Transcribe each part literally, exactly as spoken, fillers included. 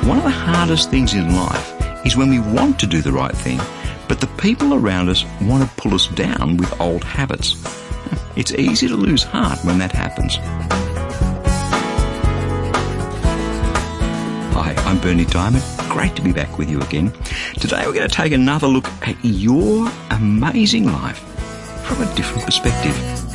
One of the hardest things in life is when we want to do the right thing, but the people around us want to pull us down with old habits. It's easy to lose heart when that happens. Hi, I'm Berni Dymet. Great to be back with you again. Today we're going to take another look at your amazing life from a different perspective.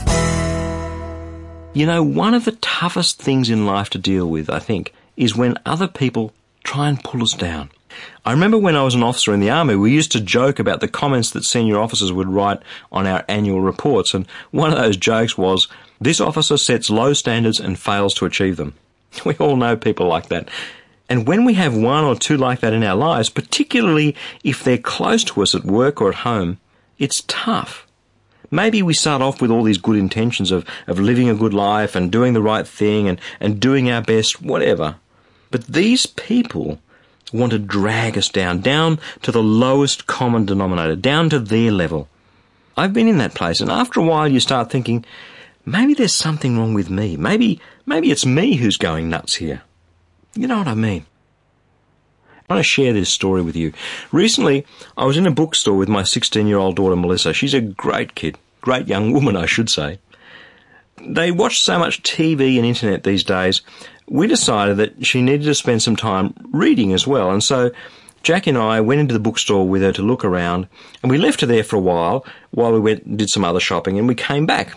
You know, one of the toughest things in life to deal with, I think, is when other people try and pull us down. I remember when I was an officer in the army, we used to joke about the comments that senior officers would write on our annual reports, and one of those jokes was, "This officer sets low standards and fails to achieve them." We all know people like that. And when we have one or two like that in our lives, particularly if they're close to us at work or at home, it's tough. Maybe we start off with all these good intentions of, of living a good life and doing the right thing and, and doing our best, whatever. But these people want to drag us down, down to the lowest common denominator, down to their level. I've been in that place, and after a while you start thinking, maybe there's something wrong with me. Maybe, maybe it's me who's going nuts here. You know what I mean? I want to share this story with you. Recently, I was in a bookstore with my sixteen-year-old daughter, Melissa. She's a great kid. Great young woman, I should say. They watch so much T V and internet these days, we decided that she needed to spend some time reading as well. And so Jack and I went into the bookstore with her to look around, and we left her there for a while, while we went and did some other shopping, and we came back.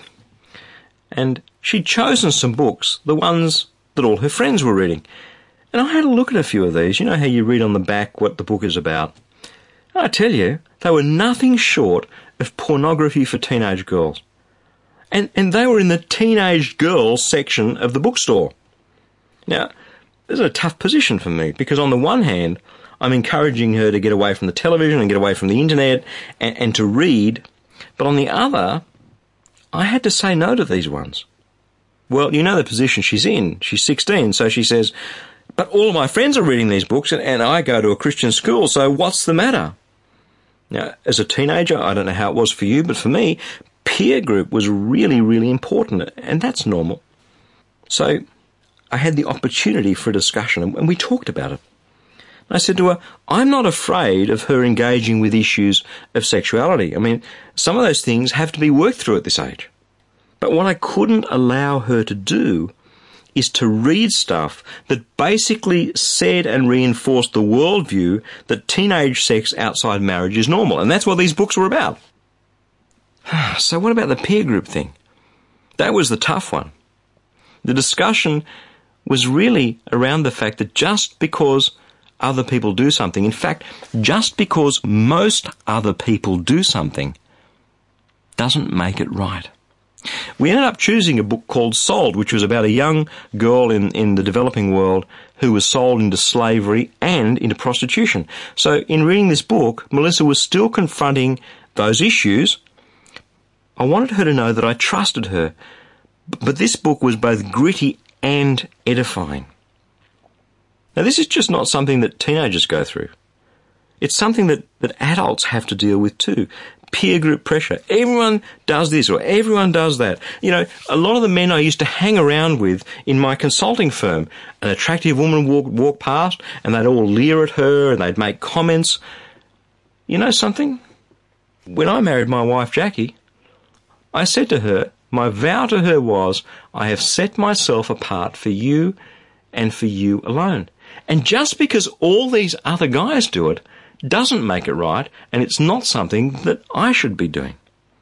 And she'd chosen some books, the ones that all her friends were reading. And I had a look at a few of these. You know how you read on the back what the book is about. And I tell you, they were nothing short of pornography for teenage girls. And, and they were in the teenage girls section of the bookstore. Now, this is a tough position for me, because on the one hand, I'm encouraging her to get away from the television and get away from the internet and, and to read. But on the other, I had to say no to these ones. Well, you know the position she's in. She's sixteen, so she says, "But all of my friends are reading these books, and, and I go to a Christian school, so what's the matter?" Now, as a teenager, I don't know how it was for you, but for me, peer group was really, really important, and that's normal. So I had the opportunity for a discussion, and we talked about it. I said to her, I'm not afraid of her engaging with issues of sexuality. I mean, some of those things have to be worked through at this age. But what I couldn't allow her to do is to read stuff that basically said and reinforced the worldview that teenage sex outside marriage is normal. And that's what these books were about. So what about the peer group thing? That was the tough one. The discussion was really around the fact that just because other people do something, in fact, just because most other people do something, doesn't make it right. We ended up choosing a book called Sold, which was about a young girl in, in the developing world who was sold into slavery and into prostitution. So in reading this book, Melissa was still confronting those issues. I wanted her to know that I trusted her, but this book was both gritty and edifying. Now, this is just not something that teenagers go through. It's something that, that adults have to deal with too. Peer group pressure. Everyone does this or everyone does that. You know, a lot of the men I used to hang around with in my consulting firm, an attractive woman would walk, walk past and they'd all leer at her and they'd make comments. You know something? When I married my wife, Jackie, I said to her, my vow to her was, I have set myself apart for you and for you alone. And just because all these other guys do it, doesn't make it right, and it's not something that I should be doing.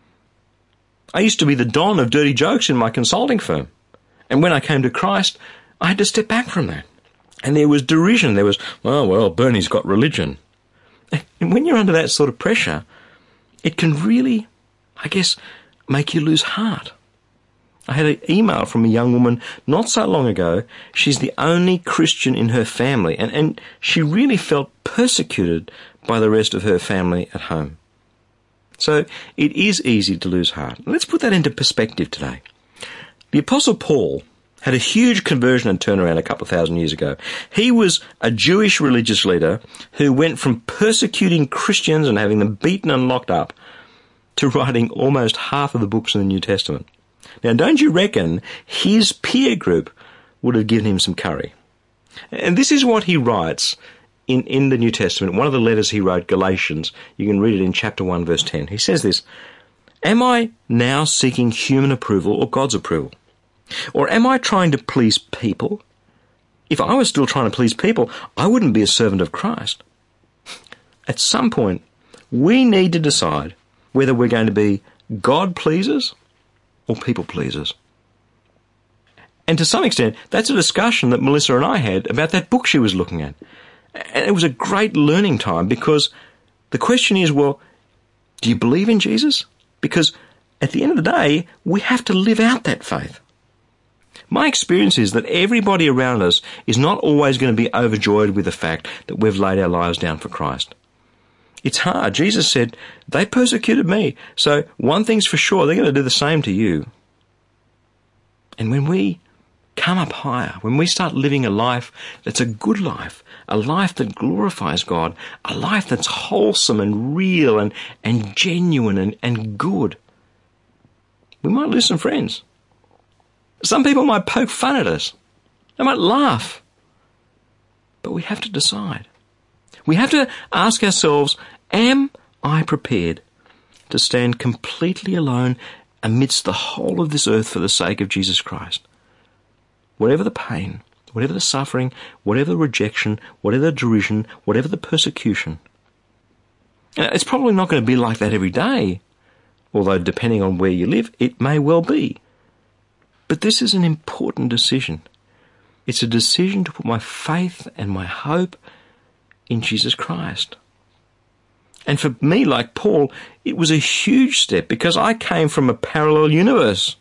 I used to be the don of dirty jokes in my consulting firm, and when I came to Christ, I had to step back from that. And there was derision. There was, oh, well, Bernie's got religion. And when you're under that sort of pressure, it can really, I guess, make you lose heart. I had an email from a young woman not so long ago. She's the only Christian in her family, and, and she really felt persecuted by the rest of her family at home. So it is easy to lose heart. Let's put that into perspective today. The Apostle Paul had a huge conversion and turnaround a couple of thousand years ago. He was a Jewish religious leader who went from persecuting Christians and having them beaten and locked up to writing almost half of the books in the New Testament. Now, don't you reckon his peer group would have given him some curry? And this is what he writes in, in the New Testament. One of the letters he wrote, Galatians, you can read it in chapter one, verse ten. He says this, "Am I now seeking human approval or God's approval? Or am I trying to please people? If I was still trying to please people, I wouldn't be a servant of Christ." At some point, we need to decide whether we're going to be God pleasers or people pleasers. And to some extent, that's a discussion that Melissa and I had about that book she was looking at. And it was a great learning time, because the question is, well, do you believe in Jesus? Because at the end of the day, we have to live out that faith. My experience is that everybody around us is not always going to be overjoyed with the fact that we've laid our lives down for Christ. It's hard. Jesus said, they persecuted me. So one thing's for sure, they're going to do the same to you. And when we come up higher, when we start living a life that's a good life, a life that glorifies God, a life that's wholesome and real and, and genuine and, and good, we might lose some friends. Some people might poke fun at us. They might laugh. But we have to decide. We have to ask ourselves, am I prepared to stand completely alone amidst the whole of this earth for the sake of Jesus Christ? Whatever the pain, whatever the suffering, whatever the rejection, whatever the derision, whatever the persecution. Now, it's probably not going to be like that every day, although depending on where you live, it may well be. But this is an important decision. It's a decision to put my faith and my hope in Jesus Christ. And for me, like Paul, it was a huge step, because I came from a parallel universe.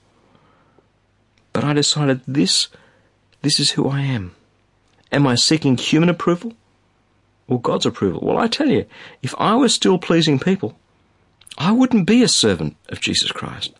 But I decided this, this is who I am. Am I seeking human approval or God's approval? Well, I tell you, if I was still pleasing people, I wouldn't be a servant of Jesus Christ.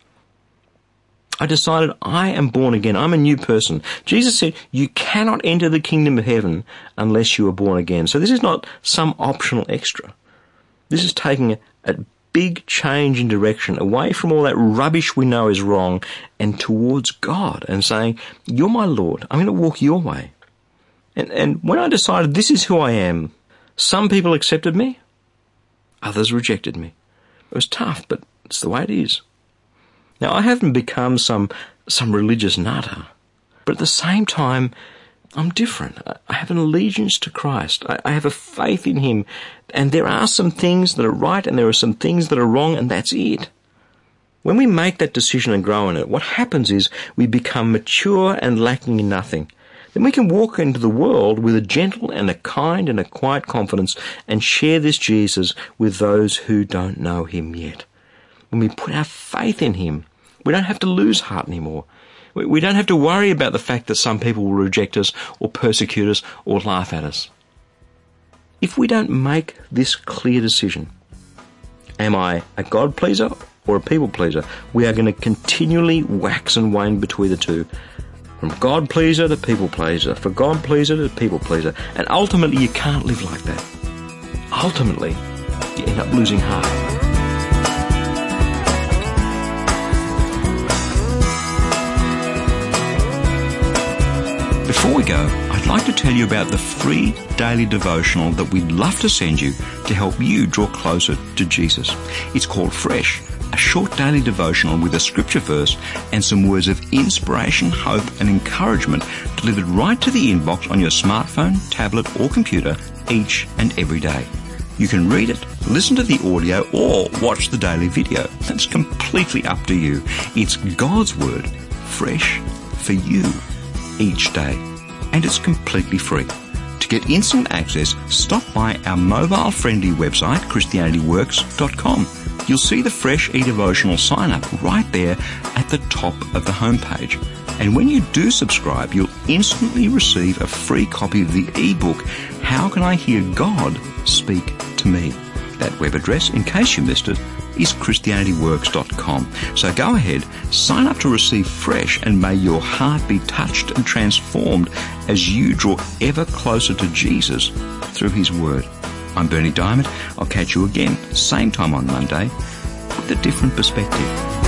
I decided I am born again. I'm a new person. Jesus said, you cannot enter the kingdom of heaven unless you are born again. So this is not some optional extra. This is taking a, a big change in direction, away from all that rubbish we know is wrong and towards God, and saying, you're my Lord. I'm going to walk your way. And, and when I decided this is who I am, some people accepted me, others rejected me. It was tough, but it's the way it is. Now, I haven't become some some religious nutter, but at the same time, I'm different. I have an allegiance to Christ. I, I have a faith in Him, and there are some things that are right and there are some things that are wrong, and that's it. When we make that decision and grow in it, what happens is we become mature and lacking in nothing. Then we can walk into the world with a gentle and a kind and a quiet confidence and share this Jesus with those who don't know Him yet. When we put our faith in Him, we don't have to lose heart anymore. We don't have to worry about the fact that some people will reject us or persecute us or laugh at us. If we don't make this clear decision, am I a God pleaser or a people pleaser, we are going to continually wax and wane between the two. From God pleaser to people pleaser, for God pleaser to people pleaser. And ultimately you can't live like that. Ultimately, you end up losing heart. Before we go, I'd like to tell you about the free daily devotional that we'd love to send you to help you draw closer to Jesus. It's called Fresh, a short daily devotional with a scripture verse and some words of inspiration, hope and encouragement delivered right to the inbox on your smartphone, tablet or computer each and every day. You can read it, listen to the audio or watch the daily video. That's completely up to you. It's God's Word, fresh for you each day, and it's completely free. To get instant access, stop by our mobile-friendly website, Christianity Works dot com. You'll see the Fresh eDevotional sign-up right there at the top of the homepage. And when you do subscribe, you'll instantly receive a free copy of the ebook, How Can I Hear God Speak to Me? That web address, in case you missed it, is Christianity Works dot com. So go ahead, sign up to receive Fresh, and may your heart be touched and transformed as you draw ever closer to Jesus through His Word. I'm Berni Dymet. I'll catch you again, same time on Monday, with a different perspective.